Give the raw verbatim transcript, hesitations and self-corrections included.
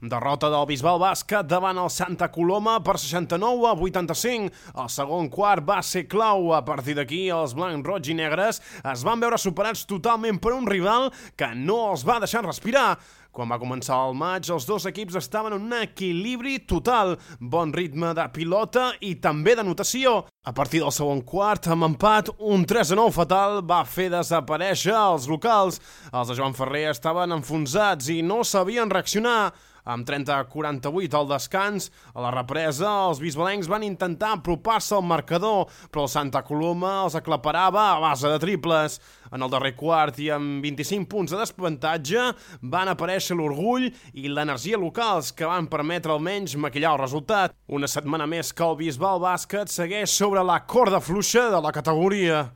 Derrota del Bisbal Bàsquet davant el Santa Coloma per seixanta-nou a vuitanta-cinc. El segon quart va ser clau. A partir d'aquí, els blancs, roig i negres es van veure superats totalment per un rival que no els va deixar respirar. Quan va començar el maig, els dos equips estaven en un equilibri total, bon ritme de pilota i també d'anotació. A partir del segon quart, amb empat, un tres a nou fatal va fer desaparèixer els locals. Els de Joan Ferrer estaven enfonsats i no sabien reaccionar. Amb trenta a quaranta-vuit al descans, a la represa, els bisbalencs van intentar apropar-se al marcador, però el Santa Coloma els aclaparava a base de triples. En el darrer quart i amb vint-i-cinc punts de desavantatge, van aparèixer l'orgull i l'energia locals que van permetre almenys maquillar el resultat. Una setmana més que el Bisbal Bàsquet segueix sobre la corda fluixa de la categoria.